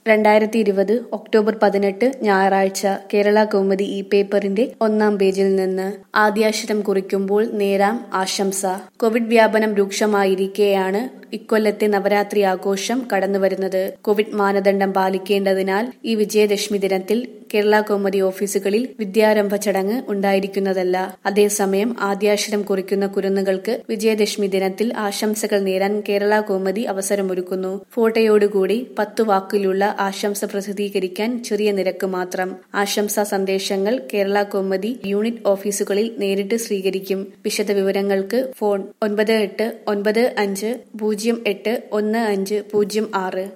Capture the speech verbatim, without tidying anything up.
രണ്ടായിരത്തി ഇരുപത് ഒക്ടോബർ പതിനെട്ട് ഞായറാഴ്ച കേരള കൗമുദി ഈ പേപ്പറിന്റെ ഒന്നാം പേജിൽ നിന്ന് ആദ്യാക്ഷരം കുറിക്കുമ്പോൾ നേരാം ആശംസ. കോവിഡ് വ്യാപനം രൂക്ഷമായിരിക്കെയാണ് ഇക്കൊല്ലത്തെ നവരാത്രി ആഘോഷം കടന്നുവരുന്നത്. കോവിഡ് മാനദണ്ഡം പാലിക്കേണ്ടതിനാൽ ഈ വിജയദശമി ദിനത്തിൽ കേരള കൗമുദി ഓഫീസുകളിൽ വിദ്യാരംഭ ചടങ്ങ് ഉണ്ടായിരിക്കുന്നതല്ല. അതേസമയം ആദ്യാക്ഷരം കുറിക്കുന്ന കുരുന്നുകൾക്ക് വിജയദശമി ദിനത്തിൽ ആശംസകൾ നേരാൻ കേരള കൗമുദി അവസരമൊരുക്കുന്നു. ഫോട്ടോയോടുകൂടി പത്തു വാക്കിലുള്ള ആശംസ പ്രസിദ്ധീകരിക്കാൻ ചെറിയ നിരക്ക് മാത്രം. ആശംസാ സന്ദേശങ്ങൾ കേരള കൗമുദി യൂണിറ്റ് ഓഫീസുകളിൽ നേരിട്ട് സ്വീകരിക്കും. വിശദവിവരങ്ങൾക്ക് ഫോൺ ഒൻപത് എട്ട് ഒൻപത് അഞ്ച് പൂജ്യം എട്ട് ഒന്ന് അഞ്ച് പൂജ്യം ആറ്.